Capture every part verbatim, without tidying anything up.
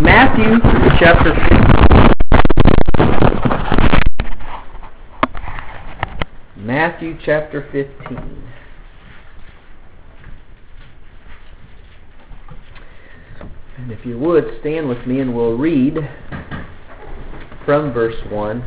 Matthew chapter fifteen. Matthew chapter fifteen. And if you would, stand with me and we'll read from verse one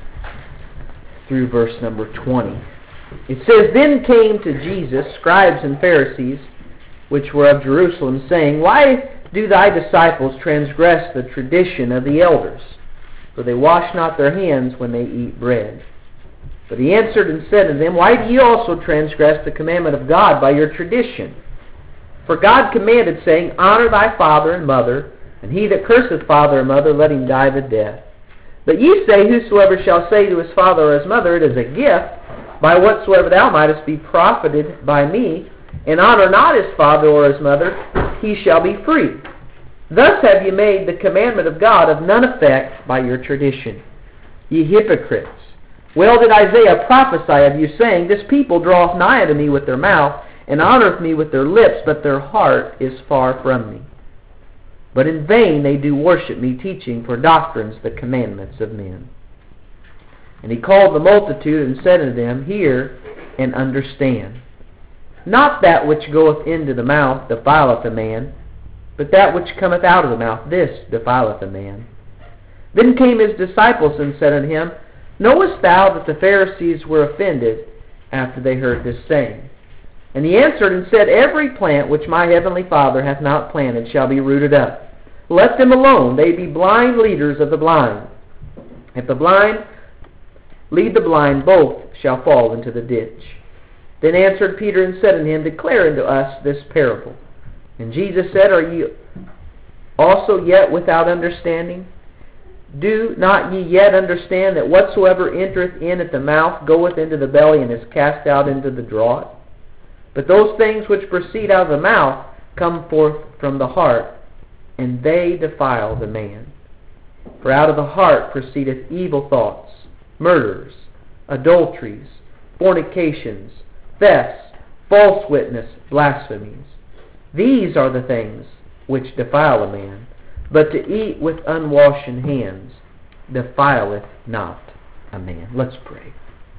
through verse number twenty. It says, Then came to Jesus scribes and Pharisees, which were of Jerusalem, saying, Why do thy disciples transgress the tradition of the elders? For they wash not their hands when they eat bread. But he answered and said unto them, Why do ye also transgress the commandment of God by your tradition? For God commanded, saying, Honor thy father and mother, and he that curseth father or mother, let him die the death. But ye say, Whosoever shall say to his father or his mother, It is a gift, by whatsoever thou mightest be profited by me, and honor not his father or his mother, he shall be free. Thus have ye made the commandment of God of none effect by your tradition. Ye hypocrites, well did Isaiah prophesy of you, saying, This people draweth nigh unto me with their mouth, and honoreth me with their lips, but their heart is far from me. But in vain they do worship me, teaching for doctrines the commandments of men. And he called the multitude, and said unto them, Hear and understand. Not that which goeth into the mouth defileth a man, but that which cometh out of the mouth, this defileth a man. Then came his disciples, and said unto him, Knowest thou that the Pharisees were offended after they heard this saying? And he answered and said, Every plant which my heavenly Father hath not planted shall be rooted up. Let them alone, they be blind leaders of the blind. If the blind lead the blind, both shall fall into the ditch. Then answered Peter and said unto him, Declare unto us this parable. And Jesus said, Are ye also yet without understanding? Do not ye yet understand that whatsoever entereth in at the mouth goeth into the belly, and is cast out into the draught? But those things which proceed out of the mouth come forth from the heart, and they defile the man. For out of the heart proceedeth evil thoughts, murders, adulteries, fornications, thefts, false witness, blasphemies. These are the things which defile a man, but to eat with unwashen hands defileth not a man. Let's pray.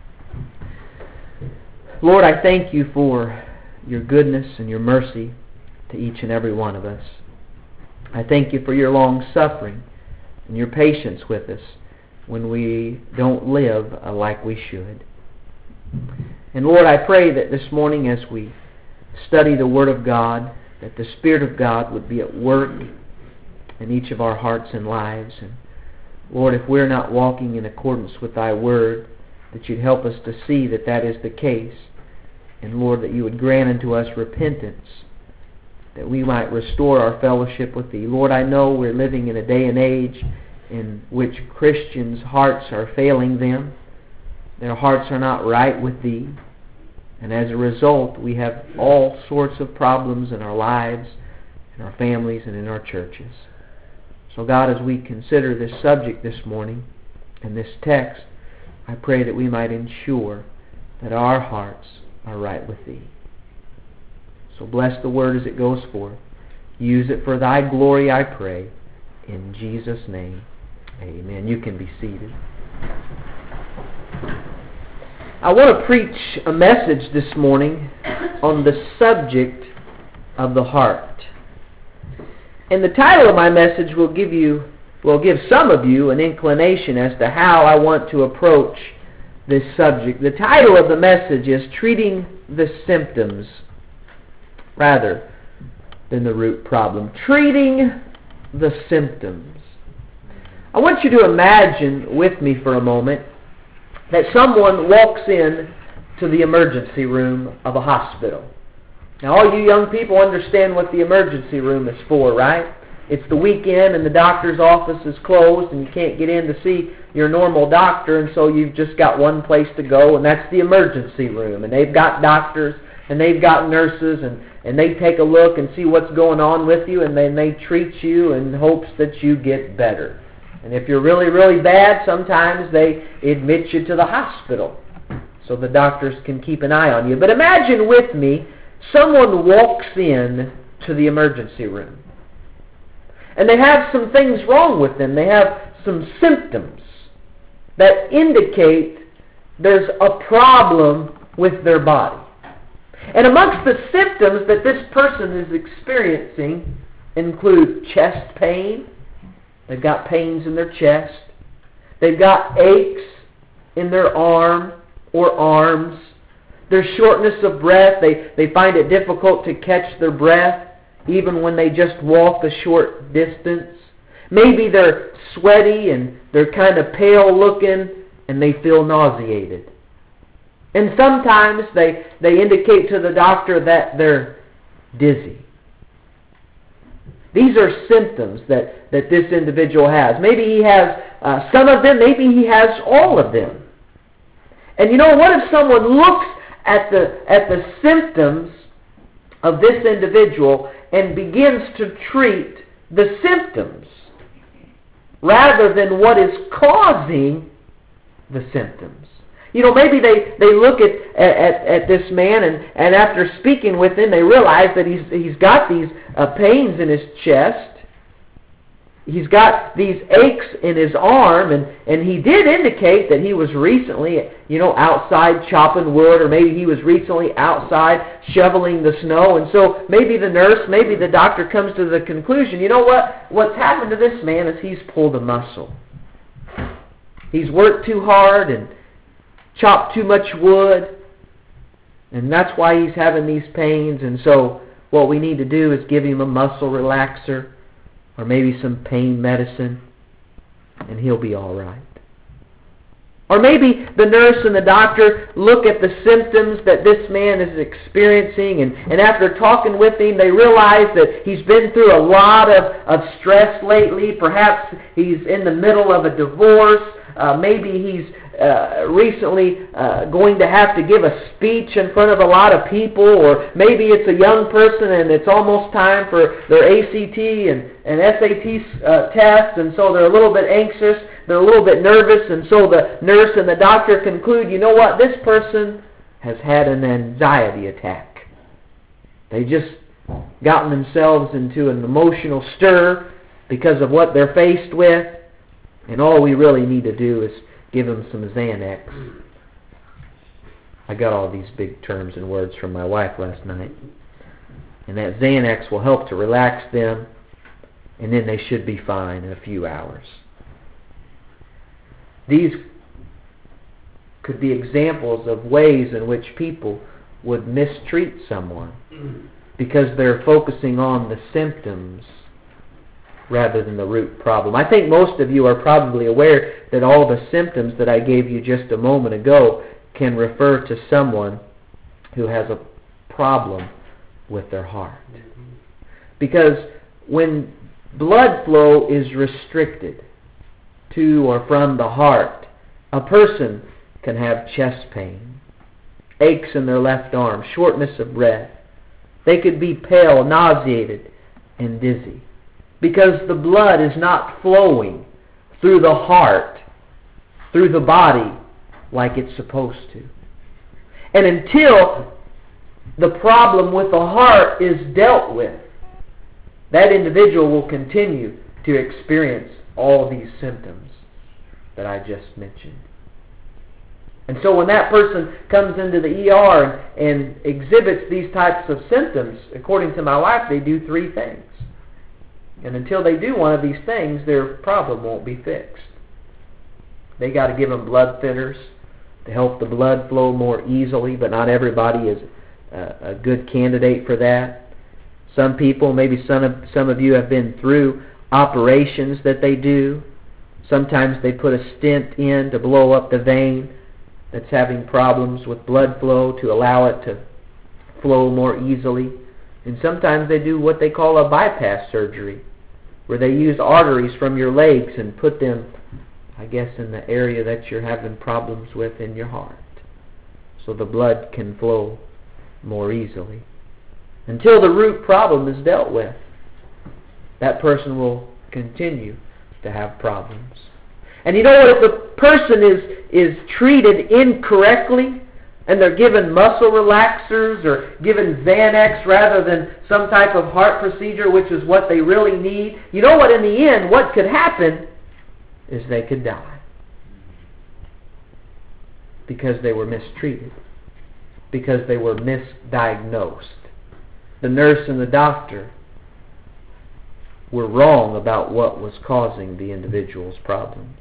Lord, I thank you for your goodness and your mercy to each and every one of us. I thank you for your long suffering and your patience with us when we don't live like we should. And Lord, I pray that this morning as we study the Word of God, that the Spirit of God would be at work in each of our hearts and lives. And Lord, if we're not walking in accordance with thy Word, that you'd help us to see that that is the case. And Lord, that you would grant unto us repentance, that we might restore our fellowship with thee. Lord, I know we're living in a day and age in which Christians' hearts are failing them. Their hearts are not right with thee. And as a result, we have all sorts of problems in our lives, in our families, and in our churches. So God, as we consider this subject this morning and this text, I pray that we might ensure that our hearts are right with thee. So bless the word as it goes forth. Use it for thy glory, I pray. In Jesus' name, amen. You can be seated. I want to preach a message this morning on the subject of the heart. And the title of my message will give you, will give some of you an inclination as to how I want to approach this subject. The title of the message is Treating the Symptoms rather than the root problem. Treating the symptoms. I want you to imagine with me for a moment that someone walks in to the emergency room of a hospital. Now, all you young people understand what the emergency room is for, right? It's the weekend and the doctor's office is closed and you can't get in to see your normal doctor, and so you've just got one place to go, and that's the emergency room. And they've got doctors and they've got nurses, and, and they take a look and see what's going on with you, and then they treat you in hopes that you get better. And if you're really, really bad, sometimes they admit you to the hospital so the doctors can keep an eye on you. But imagine with me, someone walks in to the emergency room. And they have some things wrong with them. They have some symptoms that indicate there's a problem with their body. And amongst the symptoms that this person is experiencing include chest pain. They've got pains in their chest. They've got aches in their arm or arms. There's shortness of breath. They, they find it difficult to catch their breath even when they just walk a short distance. Maybe they're sweaty and they're kind of pale looking and they feel nauseated. And sometimes they, they indicate to the doctor that they're dizzy. These are symptoms that, that this individual has. Maybe he has uh, some of them, maybe he has all of them. And you know, what if someone looks at the, at the symptoms of this individual and begins to treat the symptoms rather than what is causing the symptoms? You know, maybe they, they look at, at, at this man and, and after speaking with him, they realize that he's, he's got these uh, pains in his chest. He's got these aches in his arm, and, and he did indicate that he was recently, you know, outside chopping wood, or maybe he was recently outside shoveling the snow. And so maybe the nurse, maybe the doctor comes to the conclusion, you know what? What's happened to this man is he's pulled a muscle. He's worked too hard and chopped too much wood, and that's why he's having these pains. And so what we need to do is give him a muscle relaxer or maybe some pain medicine, and he'll be all right. Or maybe the nurse and the doctor look at the symptoms that this man is experiencing, and, and after talking with him, they realize that he's been through a lot of, of stress lately. Perhaps he's in the middle of a divorce. Uh, maybe he's uh, recently uh, going to have to give a speech in front of a lot of people, or maybe it's a young person and it's almost time for their A C T and, and S A T uh, tests, and so they're a little bit anxious, they're a little bit nervous, and so the nurse and the doctor conclude, you know what, this person has had an anxiety attack. They just gotten themselves into an emotional stir because of what they're faced with, and all we really need to do is give them some Xanax. I got all these big terms and words from my wife last night. And that Xanax will help to relax them, and then they should be fine in a few hours. These could be examples of ways in which people would mistreat someone because they're focusing on the symptoms rather than the root problem. I think most of you are probably aware that all the symptoms that I gave you just a moment ago can refer to someone who has a problem with their heart. Because when blood flow is restricted to or from the heart, a person can have chest pain, aches in their left arm, shortness of breath. They could be pale, nauseated, and dizzy, because the blood is not flowing through the heart, through the body, like it's supposed to. And until the problem with the heart is dealt with, that individual will continue to experience all these symptoms that I just mentioned. And so when that person comes into the E R and, and exhibits these types of symptoms, according to my wife, they do three things. And until they do one of these things, their problem won't be fixed. They got to give them blood thinners to help the blood flow more easily, but not everybody is a, a good candidate for that. Some people, maybe some of, some of you have been through operations that they do. Sometimes they put a stent in to blow up the vein that's having problems with blood flow to allow it to flow more easily. And sometimes they do what they call a bypass surgery, where they use arteries from your legs and put them, I guess, in the area that you're having problems with in your heart, so the blood can flow more easily. Until the root problem is dealt with, that person will continue to have problems. And you know what? If the person is, is treated incorrectly, and they're given muscle relaxers or given Xanax rather than some type of heart procedure, which is what they really need, you know what, in the end, what could happen is they could die. Because they were mistreated. Because they were misdiagnosed. The nurse and the doctor were wrong about what was causing the individual's problems.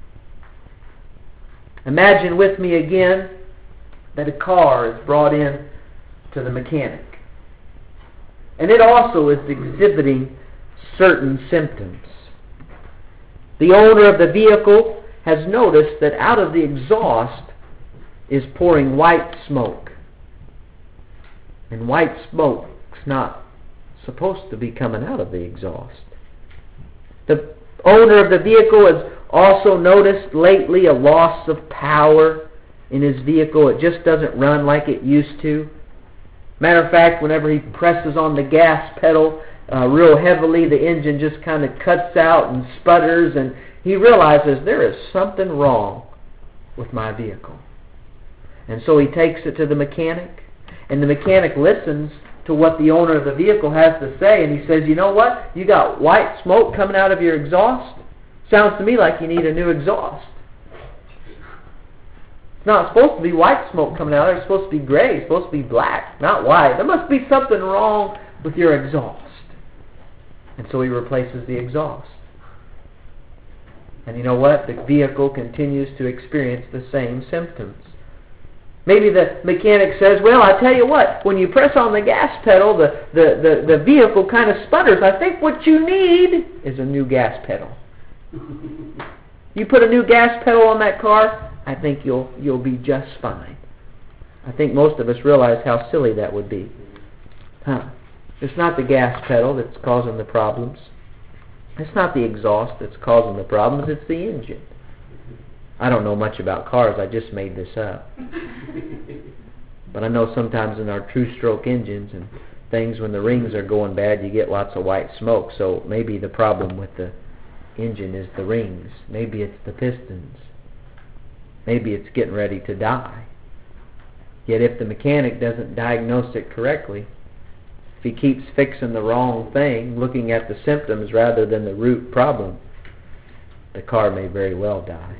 Imagine with me again that a car is brought in to the mechanic. And it also is exhibiting certain symptoms. The owner of the vehicle has noticed that out of the exhaust is pouring white smoke. And white smoke's not supposed to be coming out of the exhaust. The owner of the vehicle has also noticed lately a loss of power in his vehicle. It just doesn't run like it used to. Matter of fact, whenever he presses on the gas pedal uh, real heavily, the engine just kind of cuts out and sputters, and he realizes there is something wrong with my vehicle. And so he takes it to the mechanic, and the mechanic listens to what the owner of the vehicle has to say, and he says, you know what? You got white smoke coming out of your exhaust? Sounds to me like you need a new exhaust. It's not supposed to be white smoke coming out. It's supposed to be gray. It's supposed to be black, not white. There must be something wrong with your exhaust. And so he replaces the exhaust. And you know what? The vehicle continues to experience the same symptoms. Maybe the mechanic says, well, I tell you what, when you press on the gas pedal, the, the, the, the vehicle kind of sputters. I think what you need is a new gas pedal. You put a new gas pedal on that car, I think you'll you'll be just fine. I think most of us realize how silly that would be. Huh? It's not the gas pedal that's causing the problems. It's not the exhaust that's causing the problems. It's the engine. I don't know much about cars. I just made this up. But I know sometimes in our two-stroke engines and things, when the rings are going bad, you get lots of white smoke. So maybe the problem with the engine is the rings. Maybe it's the pistons. Maybe it's getting ready to die. Yet if the mechanic doesn't diagnose it correctly, if he keeps fixing the wrong thing, looking at the symptoms rather than the root problem, the car may very well die.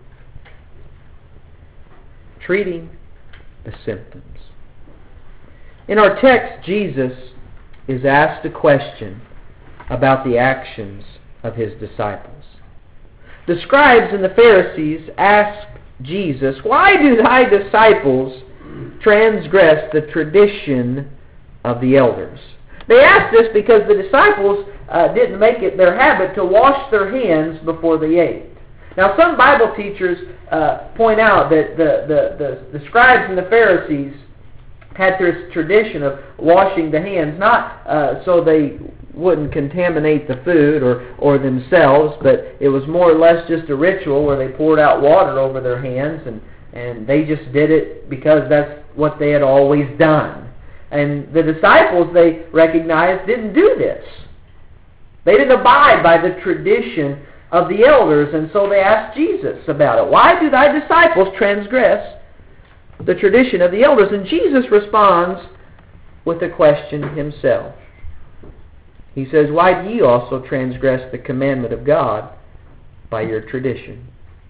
Treating the symptoms. In our text, Jesus is asked a question about the actions of his disciples. The scribes and the Pharisees ask Jesus, why do thy disciples transgress the tradition of the elders? They ask this because the disciples uh, didn't make it their habit to wash their hands before they ate. Now, some Bible teachers uh, point out that the, the, the, the scribes and the Pharisees had this tradition of washing the hands, not uh, so they wouldn't contaminate the food or, or themselves, but it was more or less just a ritual where they poured out water over their hands, and, and they just did it because that's what they had always done. And the disciples, they recognized, didn't do this. They didn't abide by the tradition of the elders, and so they asked Jesus about it. Why do thy disciples transgress the tradition of the elders? And Jesus responds with a question himself. He says, why do ye also transgress the commandment of God by your tradition?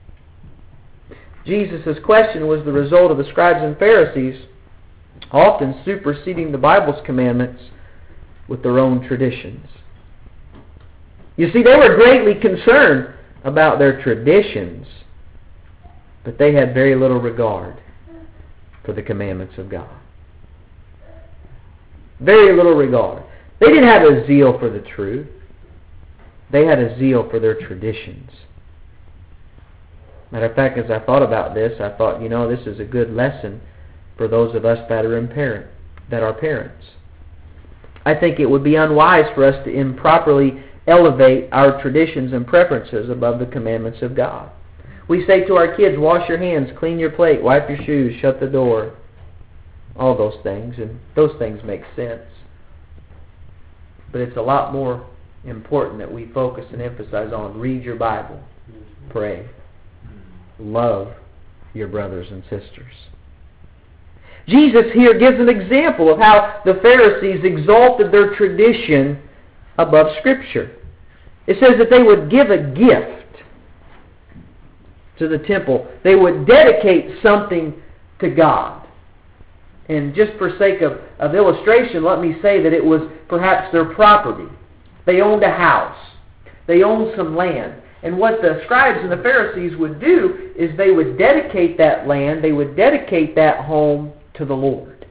Jesus' question was the result of the scribes and Pharisees often superseding the Bible's commandments with their own traditions. You see, they were greatly concerned about their traditions, but they had very little regard for the commandments of God. Very little regard. They didn't have a zeal for the truth. They had a zeal for their traditions. Matter of fact, as I thought about this, I thought, you know, this is a good lesson for those of us that are in parent, that are parents. I think it would be unwise for us to improperly elevate our traditions and preferences above the commandments of God. We say to our kids, wash your hands, clean your plate, wipe your shoes, shut the door. All those things, and those things make sense. But it's a lot more important that we focus and emphasize on read your Bible, pray, love your brothers and sisters. Jesus here gives an example of how the Pharisees exalted their tradition above Scripture. It says that they would give a gift to the temple. They would dedicate something to God. And just for sake of, of illustration, let me say that it was perhaps their property. They owned a house. They owned some land. And what the scribes and the Pharisees would do is they would dedicate that land, they would dedicate that home to the Lord.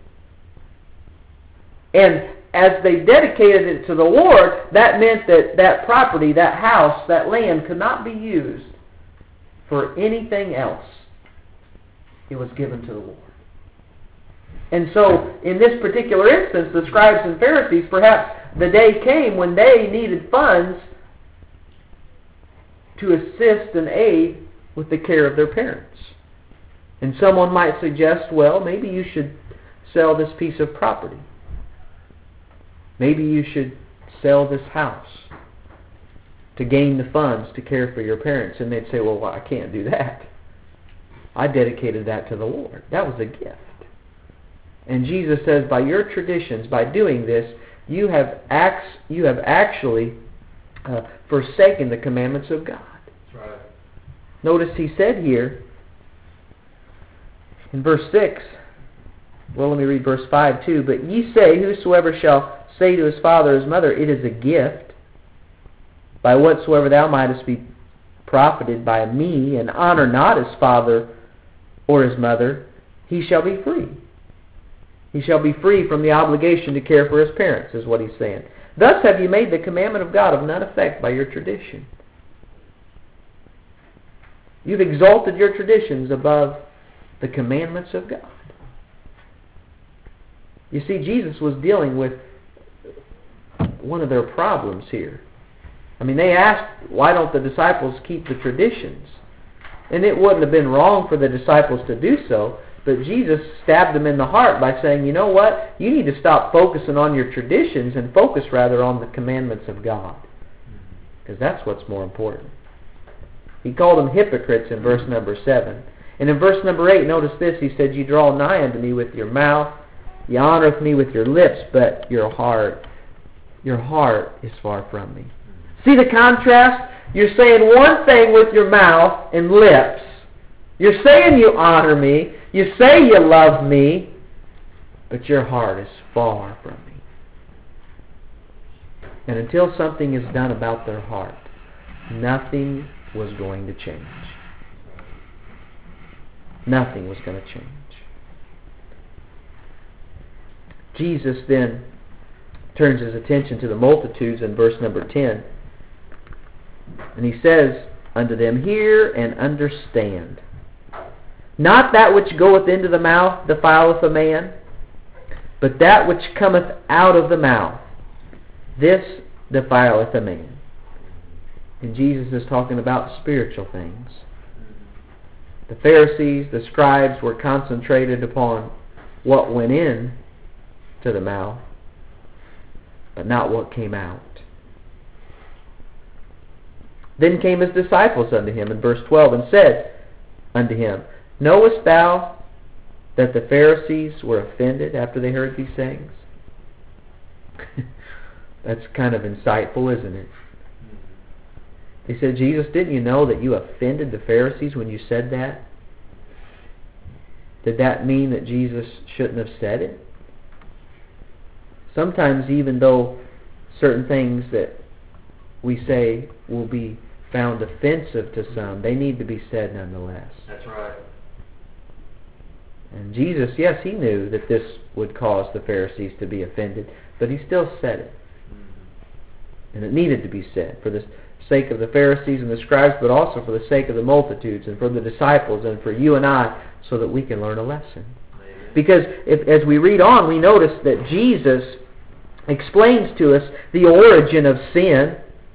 And as they dedicated it to the Lord, that meant that that property, that house, that land could not be used for anything else. It was given to the Lord. And so, in this particular instance, the scribes and Pharisees, perhaps the day came when they needed funds to assist and aid with the care of their parents. And someone might suggest, well, maybe you should sell this piece of property. Maybe you should sell this house to gain the funds to care for your parents. And they'd say, well, I can't do that. I dedicated that to the Lord. That was a gift. And Jesus says, by your traditions, by doing this, you have acts, you have actually uh, forsaken the commandments of God. That's right. Notice he said here in verse six, well, let me read verse five too. But ye say, whosoever shall say to his father or his mother, it is a gift, by whatsoever thou mightest be profited by me, and honor not his father or his mother, he shall be free. He shall be free from the obligation to care for his parents, is what he's saying. Thus have you made the commandment of God of none effect by your tradition. You've exalted your traditions above the commandments of God. You see, Jesus was dealing with one of their problems here. I mean, they asked, why don't the disciples keep the traditions? And it wouldn't have been wrong for the disciples to do so, but Jesus stabbed them in the heart by saying, you know what? You need to stop focusing on your traditions and focus rather on the commandments of God. Because that's what's more important. He called them hypocrites in verse number seven. And in verse number eight, notice this, he said, you draw nigh unto me with your mouth, you honoreth me with your lips, but your heart, your heart is far from me. See the contrast? You're saying one thing with your mouth and lips. You're saying you honor me, you say you love me, but your heart is far from me. And until something is done about their heart, nothing was going to change. Nothing was going to change. Jesus then turns his attention to the multitudes in verse number ten. And he says unto them, hear and understand. Not that which goeth into the mouth defileth a man, but that which cometh out of the mouth, this defileth a man. And Jesus is talking about spiritual things. The Pharisees, the scribes were concentrated upon what went in to the mouth, but not what came out. Then came his disciples unto him in verse twelve, and said unto him, knowest thou that the Pharisees were offended after they heard these sayings? That's kind of insightful, isn't it? They said, Jesus, didn't you know that you offended the Pharisees when you said that? Did that mean that Jesus shouldn't have said it? Sometimes even though certain things that we say will be found offensive to some, they need to be said nonetheless. That's right. And Jesus, yes, he knew that this would cause the Pharisees to be offended, but he still said it. Mm-hmm. And it needed to be said for the sake of the Pharisees and the scribes, but also for the sake of the multitudes and for the disciples and for you and I, so that we can learn a lesson. Amen. Because if, as we read on, we notice that Jesus explains to us the origin of sin.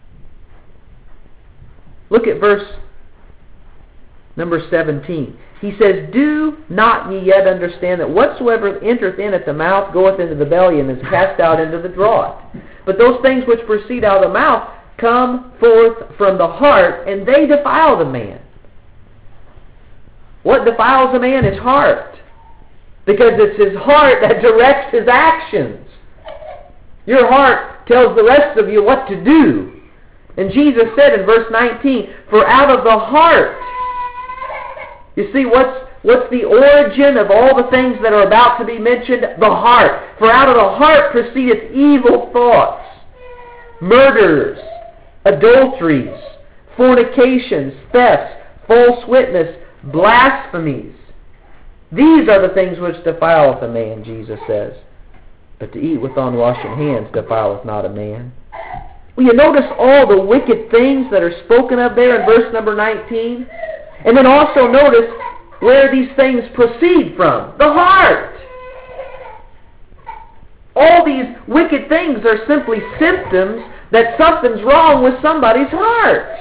Look at verse number seventeen. He says, do not ye yet understand that whatsoever entereth in at the mouth goeth into the belly, and is cast out into the draught? But those things which proceed out of the mouth come forth from the heart, and they defile the man. What defiles a man is heart. Because it's his heart that directs his actions. Your heart tells the rest of you what to do. And Jesus said in verse nineteen, for out of the heart, you see what's, what's the origin of all the things that are about to be mentioned? The heart. For out of the heart proceedeth evil thoughts, murders, adulteries, fornications, thefts, false witness, blasphemies. These are the things which defileth a man, Jesus says. But to eat with unwashen hands defileth not a man. Will you notice all the wicked things that are spoken of there in verse number nineteen? And then also notice where these things proceed from. The heart. All these wicked things are simply symptoms that something's wrong with somebody's heart.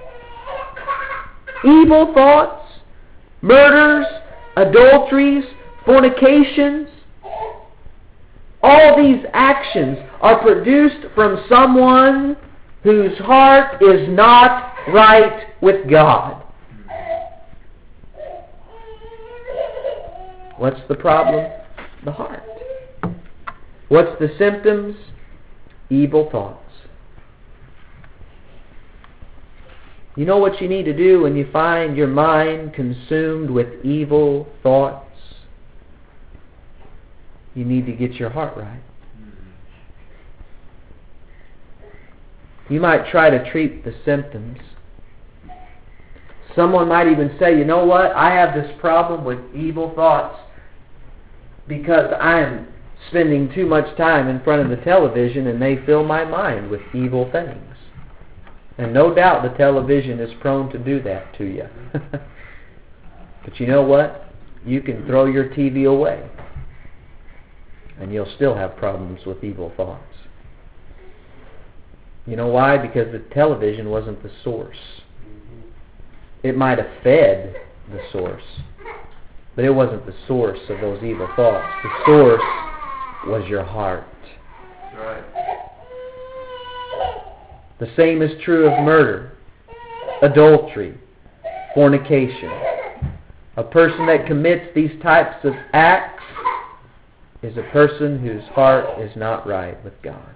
Evil thoughts, murders, adulteries, fornications. All these actions are produced from someone whose heart is not right with God. What's the problem? The heart. What's the symptoms? Evil thoughts. You know what you need to do when you find your mind consumed with evil thoughts? You need to get your heart right. You might try to treat the symptoms. Someone might even say, you know what? I have this problem with evil thoughts because I am spending too much time in front of the television and they fill my mind with evil things. And no doubt the television is prone to do that to you. But you know what? You can throw your T V away and you'll still have problems with evil thoughts. You know why? Because the television wasn't the source. It might have fed the source, but it wasn't the source of those evil thoughts. The source was your heart. Right. The same is true of murder, adultery, fornication. A person that commits these types of acts is a person whose heart is not right with God.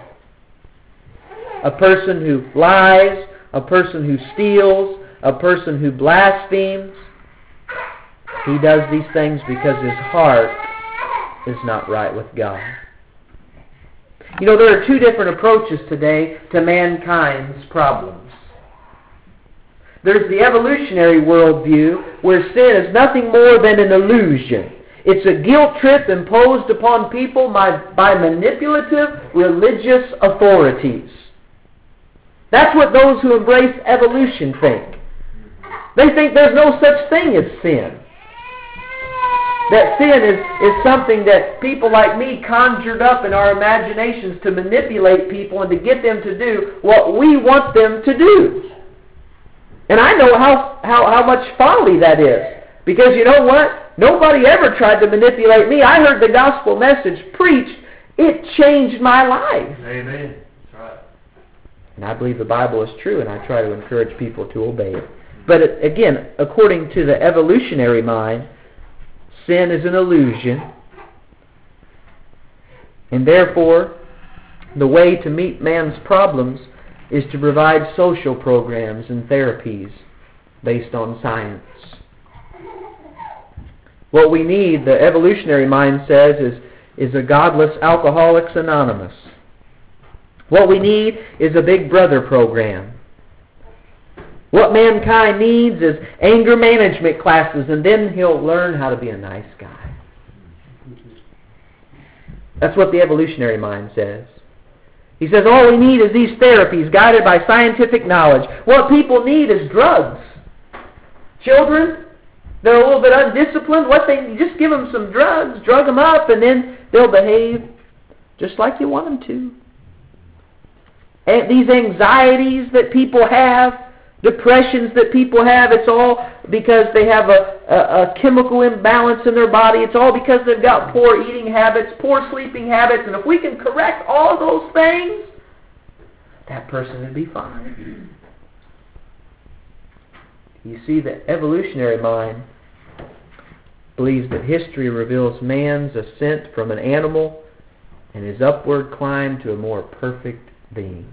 A person who lies, a person who steals, a person who blasphemes, he does these things because his heart is not right with God. You know, there are two different approaches today to mankind's problems. There's the evolutionary worldview, where sin is nothing more than an illusion. It's a guilt trip imposed upon people by, by manipulative religious authorities. That's what those who embrace evolution think. They think there's no such thing as sin. That sin is, is something that people like me conjured up in our imaginations to manipulate people and to get them to do what we want them to do. And I know how, how, how much folly that is. Because you know what? Nobody ever tried to manipulate me. I heard the gospel message preached. It changed my life. Amen. That's right. And I believe the Bible is true, and I try to encourage people to obey it. But again, according to the evolutionary mind, sin is an illusion. And therefore, the way to meet man's problems is to provide social programs and therapies based on science. What we need, the evolutionary mind says, is, is a godless Alcoholics Anonymous. What we need is a Big Brother program. What mankind needs is anger management classes, and then he'll learn how to be a nice guy. That's what the evolutionary mind says. He says all we need is these therapies guided by scientific knowledge. What people need is drugs. Children, they're a little bit undisciplined. What they just give them some drugs, drug them up, and then they'll behave just like you want them to. And these anxieties that people have, depressions that people have, it's all because they have a, a, a chemical imbalance in their body. It's all because they've got poor eating habits, poor sleeping habits. And if we can correct all those things, that person would be fine. You see, the evolutionary mind believes that history reveals man's ascent from an animal and his upward climb to a more perfect being.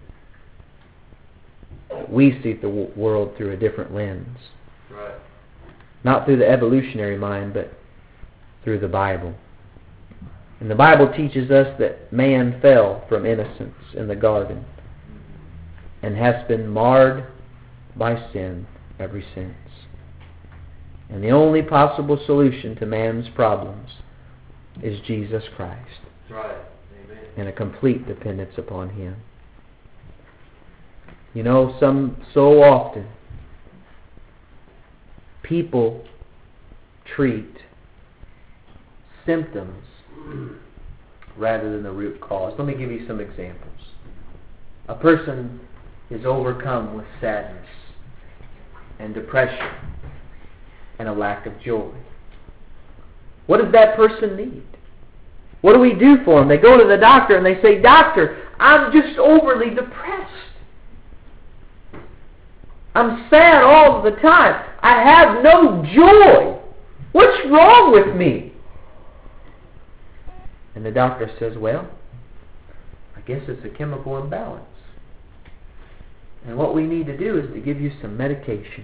We see the w- world through a different lens. Right. Not through the evolutionary mind, but through the Bible. And the Bible teaches us that man fell from innocence in the garden and has been marred by sin ever since. And the only possible solution to man's problems is Jesus Christ. Right. Amen. And a complete dependence upon Him. You know, some so often people treat symptoms rather than the root cause. Let me give you some examples. A person is overcome with sadness and depression and a lack of joy. What does that person need? What do we do for them? They go to the doctor and they say, "Doctor, I'm just overly depressed. I'm sad all the time. I have no joy. What's wrong with me?" And the doctor says, "Well, I guess it's a chemical imbalance. And what we need to do is to give you some medication."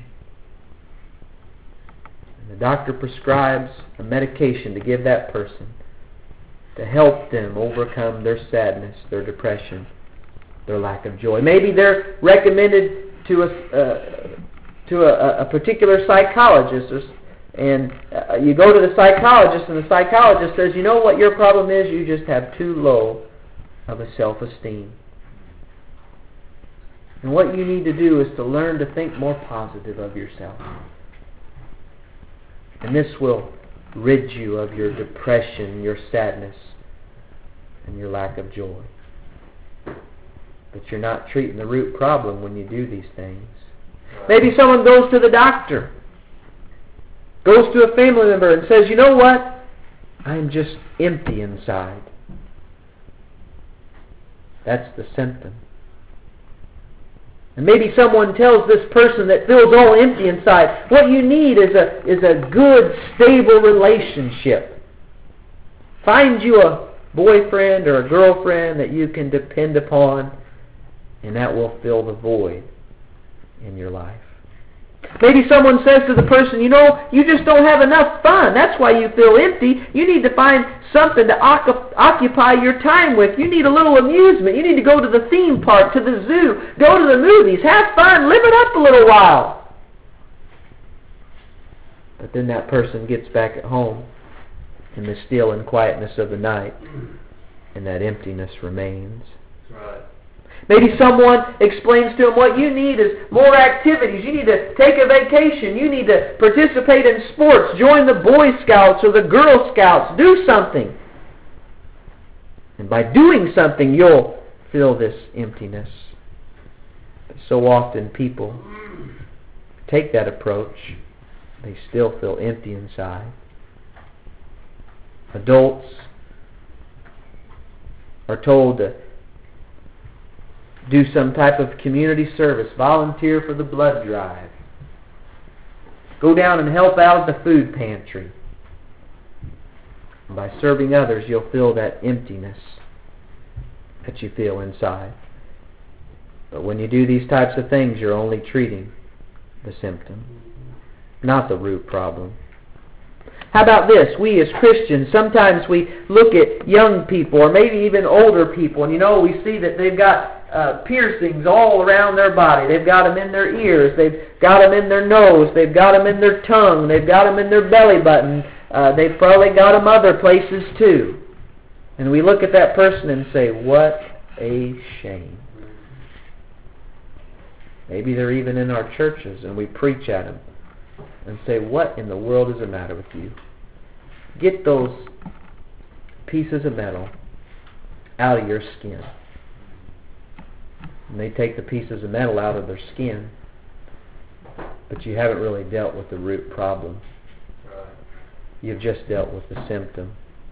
And the doctor prescribes a medication to give that person to help them overcome their sadness, their depression, their lack of joy. Maybe they're recommended to a, uh, to a, a particular psychologist, or, and uh, you go to the psychologist, and the psychologist says, "You know what your problem is? You just have too low of a self-esteem. And what you need to do is to learn to think more positive of yourself. And this will rid you of your depression, your sadness, and your lack of joy." But you're not treating the root problem when you do these things. Maybe someone goes to the doctor, goes to a family member and says, "You know what? I'm just empty inside." That's the symptom. And maybe someone tells this person that feels all empty inside, "What you need is a is a good, stable relationship. Find you a boyfriend or a girlfriend that you can depend upon, and that will fill the void in your life." Maybe someone says to the person, "You know, you just don't have enough fun. That's why you feel empty. You need to find something to occup- occupy your time with. You need a little amusement. You need to go to the theme park, to the zoo, go to the movies, have fun, live it up a little while." But then that person gets back at home in the still and quietness of the night, and that emptiness remains. Right. Maybe someone explains to him, "What you need is more activities. You need to take a vacation. You need to participate in sports. Join the Boy Scouts or the Girl Scouts. Do something. And by doing something, you'll fill this emptiness." But so often people take that approach. They still feel empty inside. Adults are told to do some type of community service, volunteer for the blood drive, go down and help out at the food pantry. And by serving others, you'll fill that emptiness that you feel inside. But when you do these types of things, you're only treating the symptom, not the root problem. How about this? We as Christians, sometimes we look at young people or maybe even older people, and you know, we see that they've got uh, piercings all around their body. They've got them in their ears. They've got them in their nose. They've got them in their tongue. They've got them in their belly button. Uh, they've probably got them other places too. And we look at that person and say, "What a shame." Maybe they're even in our churches, and we preach at them and say, "What in the world is the matter with you? Get those pieces of metal out of your skin." And they take the pieces of metal out of their skin, but you haven't really dealt with the root problem. You've just dealt with the symptom.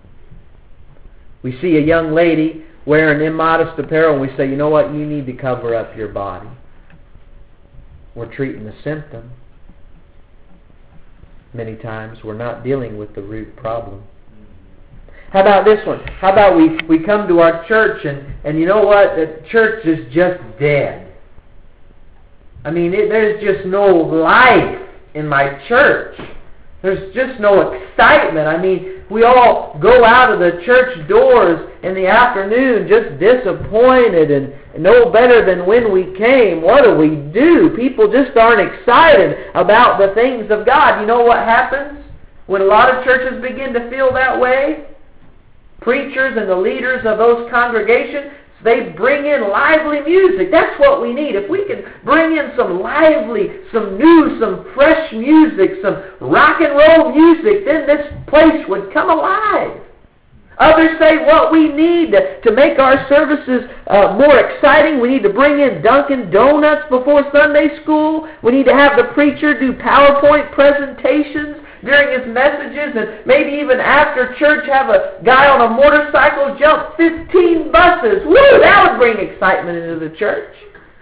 We see a young lady wearing immodest apparel, and we say, "You know what? You need to cover up your body." We're treating the symptom. many times we're not dealing with the root problem. How about this one? How about we, we come to our church and, and you know what? The church is just dead. I mean, it, there's just no life in my church. There's just no excitement. I mean, we all go out of the church doors in the afternoon just disappointed and no better than when we came. What do we do? People just aren't excited about the things of God. You know what happens when a lot of churches begin to feel that way? Preachers and the leaders of those congregations, they bring in lively music. That's what we need. If we can bring in some lively, some new, some fresh music, some rock and roll music, then this place would come alive. Others say what we need to, to make our services uh, more exciting, we need to bring in Dunkin' Donuts before Sunday school. We need to have the preacher do PowerPoint presentations during his messages, and maybe even after church have a guy on a motorcycle jump fifteen buses. Woo! That would bring excitement into the church.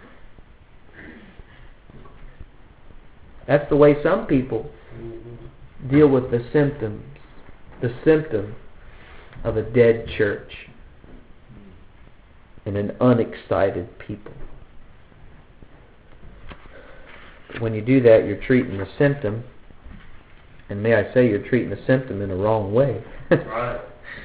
That's the way some people deal with the symptoms, the symptom of a dead church and an unexcited people. But when you do that, you're treating the symptom. And may I say, you're treating the symptom in the wrong way. Right.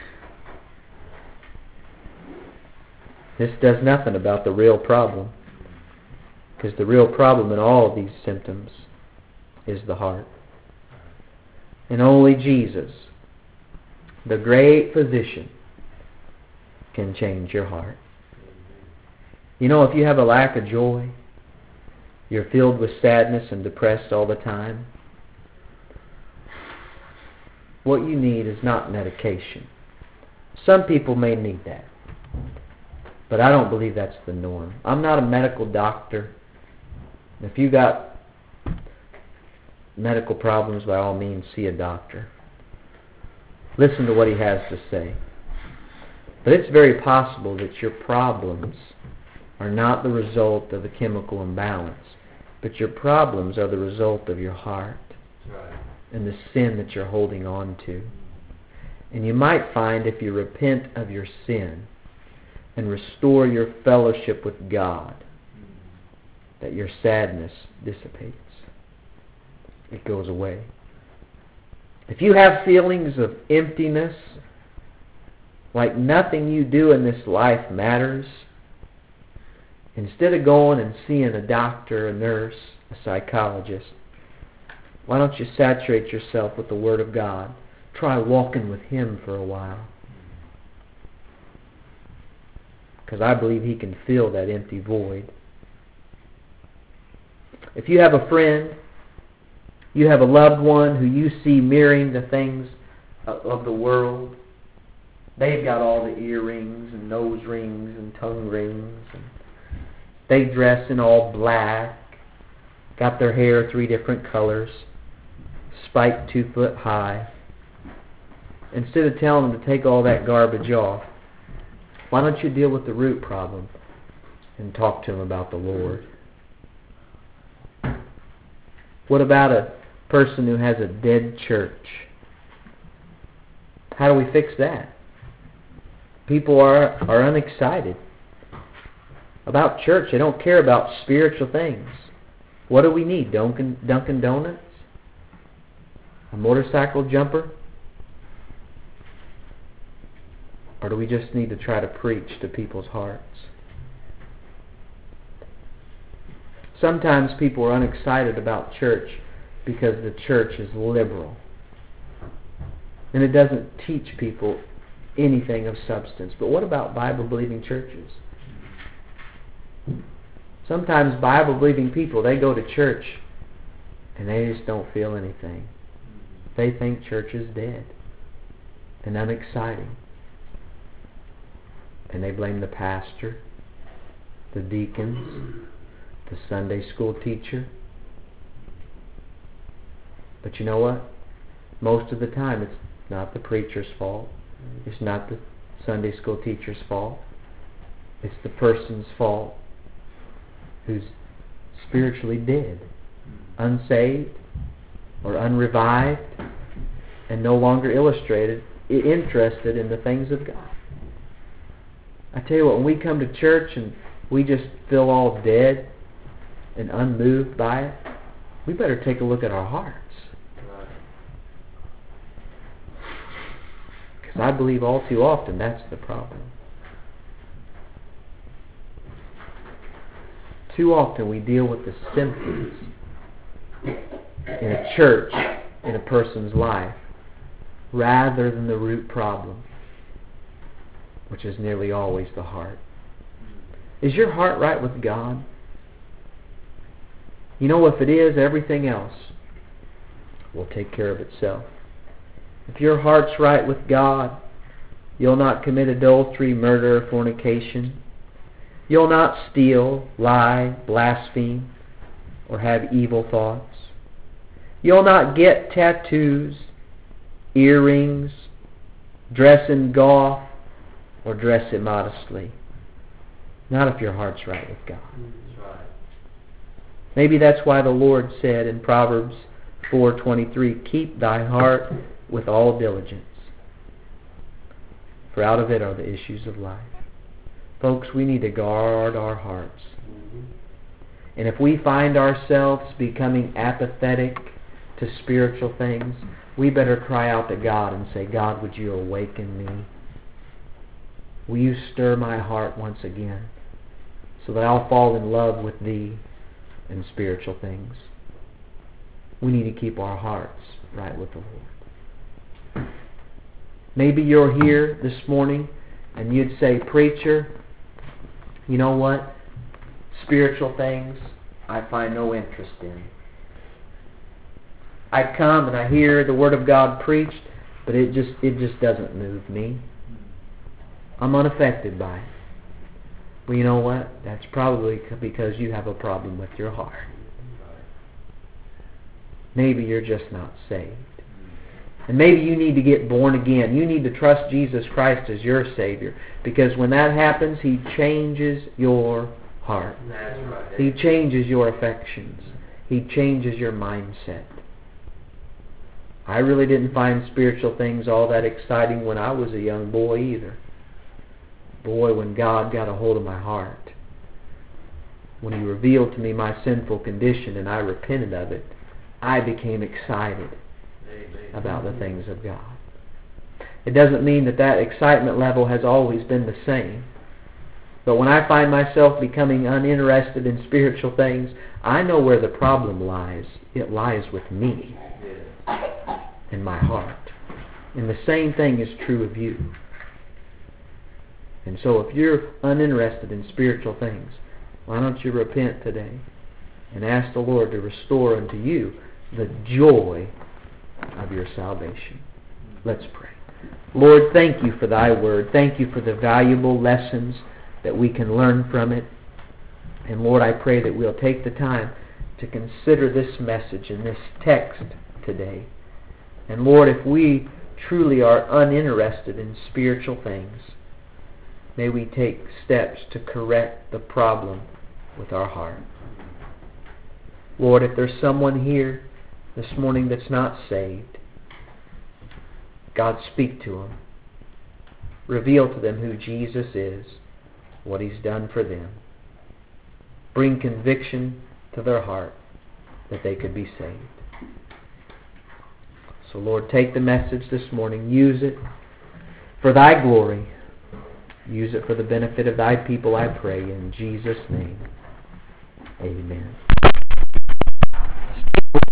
This does nothing about the real problem. Because the real problem in all of these symptoms is the heart. And only Jesus, the great physician, can change your heart. You know, if you have a lack of joy, you're filled with sadness and depressed all the time, what you need is not medication. Some people may need that. But I don't believe that's the norm. I'm not a medical doctor. If you got medical problems, by all means, see a doctor. Listen to what he has to say. But it's very possible that your problems are not the result of a chemical imbalance, but your problems are the result of your heart. Right. And the sin that you're holding on to. And you might find if you repent of your sin and restore your fellowship with God, that your sadness dissipates. It goes away. If you have feelings of emptiness, like nothing you do in this life matters, instead of going and seeing a doctor, a nurse, a psychologist, why don't you saturate yourself with the Word of God? Try walking with Him for a while. Because I believe He can fill that empty void. If you have a friend, you have a loved one who you see mirroring the things of the world, they've got all the earrings and nose rings and tongue rings, and they dress in all black, got their hair three different colors, spiked two foot high. Instead of telling them to take all that garbage off, why don't you deal with the root problem and talk to them about the Lord? What about a person who has a dead church? How do we fix that? People are, are unexcited about church. They don't care about spiritual things. What do we need? Dunkin', Dunkin' Donuts? A motorcycle jumper? Or do we just need to try to preach to people's hearts? Sometimes people are unexcited about church because the church is liberal. And it doesn't teach people anything of substance. But what about Bible-believing churches? Sometimes Bible-believing people, they go to church and they just don't feel anything. They think church is dead and unexciting. And they blame the pastor, the deacons, the Sunday school teacher. But you know what? Most of the time it's not the preacher's fault. It's not the Sunday school teacher's fault. It's the person's fault who's spiritually dead, unsaved, or unrevived and no longer illustrated, interested in the things of God. I tell you what, when we come to church and we just feel all dead and unmoved by it, we better take a look at our hearts. Because I believe all too often that's the problem. Too often we deal with the symptoms in a church, in a person's life, rather than the root problem, which is nearly always the heart. Is your heart right with God? You know, if it is, everything else will take care of itself. If your heart's right with God, you'll not commit adultery, murder, or fornication. You'll not steal, lie, blaspheme, or have evil thoughts. You'll not get tattoos, earrings, dress in gauze, or dress immodestly. Not if your heart's right with God. That's right. Maybe that's why the Lord said in Proverbs four twenty-three, keep thy heart with all diligence, for out of it are the issues of life. Folks, we need to guard our hearts. Mm-hmm. And if we find ourselves becoming apathetic to spiritual things, we better cry out to God and say, God, would you awaken me? Will you stir my heart once again so that I'll fall in love with Thee and spiritual things? We need to keep our hearts right with the Lord. Maybe you're here this morning and you'd say, preacher, you know what? Spiritual things I find no interest in. I come and I hear the Word of God preached, but it just it just doesn't move me. I'm unaffected by it. Well, you know what? That's probably because you have a problem with your heart. Maybe you're just not saved. And maybe you need to get born again. You need to trust Jesus Christ as your Savior. Because when that happens, He changes your heart. That's right. He changes your affections. He changes your mindset. I really didn't find spiritual things all that exciting when I was a young boy either. Boy, when God got a hold of my heart, when He revealed to me my sinful condition and I repented of it, I became excited about the things of God. It doesn't mean that that excitement level has always been the same. But when I find myself becoming uninterested in spiritual things, I know where the problem lies. It lies with me and my heart. And the same thing is true of you. And so if you're uninterested in spiritual things, why don't you repent today and ask the Lord to restore unto you the joy of your salvation. Let's pray. Lord, thank you for Thy Word. Thank you for the valuable lessons that we can learn from it. And Lord, I pray that we'll take the time to consider this message and this text today. And Lord, if we truly are uninterested in spiritual things, may we take steps to correct the problem with our heart. Lord, if there's someone here this morning that's not saved, God, speak to them. Reveal to them who Jesus is, what He's done for them. Bring conviction to their heart that they could be saved. So Lord, take the message this morning. Use it for Thy glory. Use it for the benefit of Thy people, I pray. In Jesus' name, amen.